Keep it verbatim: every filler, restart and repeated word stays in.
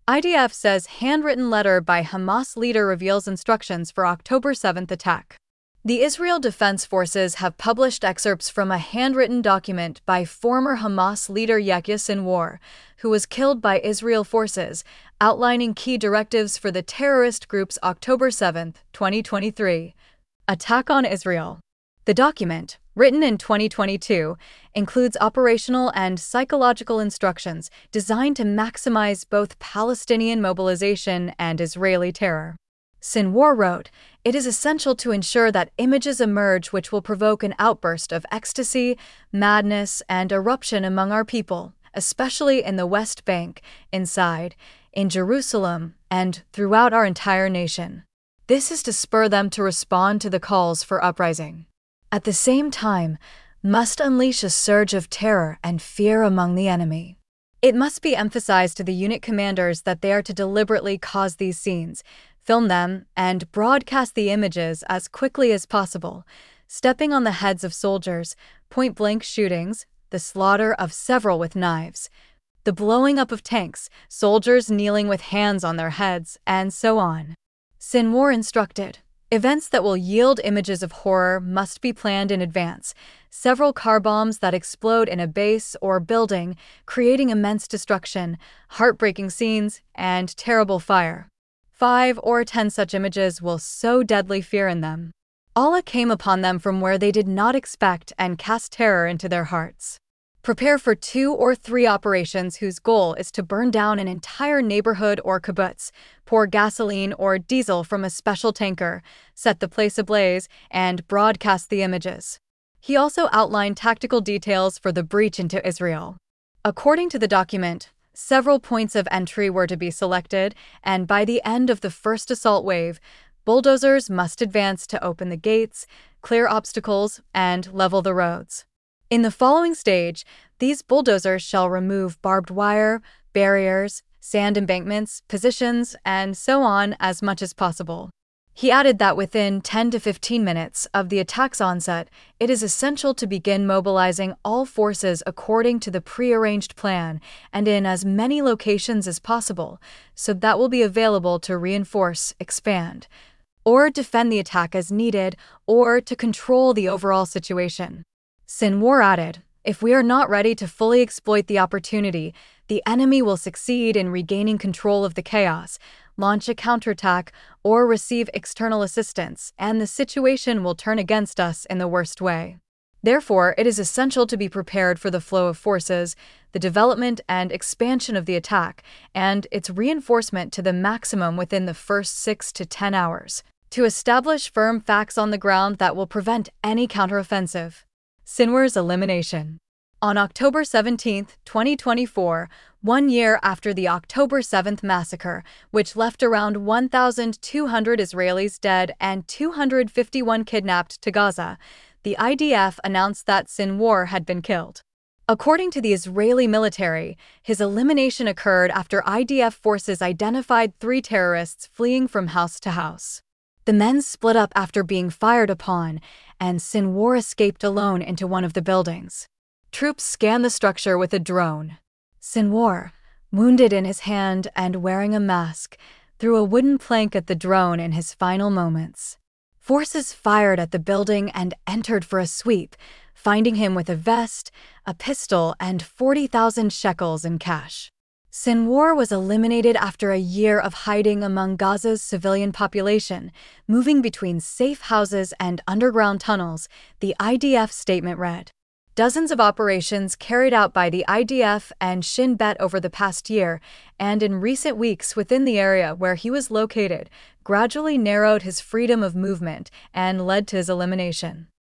I D F says handwritten letter by Hamas leader reveals instructions for October seventh attack. The Israel Defense Forces have published excerpts from a handwritten document by former Hamas leader Yahya Sinwar, who was killed by Israel forces, outlining key directives for the terrorist group's October seventh, twenty twenty-three, attack on Israel. The document, written in twenty twenty-two, includes operational and psychological instructions designed to maximize both Palestinian mobilization and Israeli terror. Sinwar wrote, "It is essential to ensure that images emerge which will provoke an outburst of ecstasy, madness, and eruption among our people, especially in the West Bank, inside, in Jerusalem, and throughout our entire nation. This is to spur them to respond to the calls for uprising. At the same time, must unleash a surge of terror and fear among the enemy. It must be emphasized to the unit commanders that they are to deliberately cause these scenes, film them, and broadcast the images as quickly as possible, stepping on the heads of soldiers, point-blank shootings, the slaughter of several with knives, the blowing up of tanks, soldiers kneeling with hands on their heads, and so on." Sinwar instructed, "Events that will yield images of horror must be planned in advance. Several car bombs that explode in a base or building, creating immense destruction, heartbreaking scenes, and terrible fire. Five or ten such images will sow deadly fear in them. Allah came upon them from where they did not expect and cast terror into their hearts. Prepare for two or three operations whose goal is to burn down an entire neighborhood or kibbutz, pour gasoline or diesel from a special tanker, set the place ablaze, and broadcast the images." He also outlined tactical details for the breach into Israel. According to the document, several points of entry were to be selected, and by the end of the first assault wave, bulldozers must advance to open the gates, clear obstacles, and level the roads. In the following stage, these bulldozers shall remove barbed wire, barriers, sand embankments, positions, and so on as much as possible. He added that within ten to fifteen minutes of the attack's onset, it is essential to begin mobilizing all forces according to the prearranged plan and in as many locations as possible, so that will be available to reinforce, expand, or defend the attack as needed, or to control the overall situation. Sinwar added, "If we are not ready to fully exploit the opportunity, the enemy will succeed in regaining control of the chaos, launch a counterattack, or receive external assistance, and the situation will turn against us in the worst way. Therefore, it is essential to be prepared for the flow of forces, the development and expansion of the attack, and its reinforcement to the maximum within the first six to ten hours, to establish firm facts on the ground that will prevent any counteroffensive." Sinwar's elimination. On October seventeenth, twenty twenty-four, one year after the October seventh massacre, which left around one thousand two hundred Israelis dead and two hundred fifty-one kidnapped to Gaza, the I D F announced that Sinwar had been killed. According to the Israeli military, his elimination occurred after I D F forces identified three terrorists fleeing from house to house. The men split up after being fired upon, and Sinwar escaped alone into one of the buildings. Troops scanned the structure with a drone. Sinwar, wounded in his hand and wearing a mask, threw a wooden plank at the drone in his final moments. Forces fired at the building and entered for a sweep, finding him with a vest, a pistol, and forty thousand shekels in cash. Sinwar was eliminated after a year of hiding among Gaza's civilian population, moving between safe houses and underground tunnels, the I D F statement read. Dozens of operations carried out by the I D F and Shin Bet over the past year, and in recent weeks within the area where he was located, gradually narrowed his freedom of movement and led to his elimination.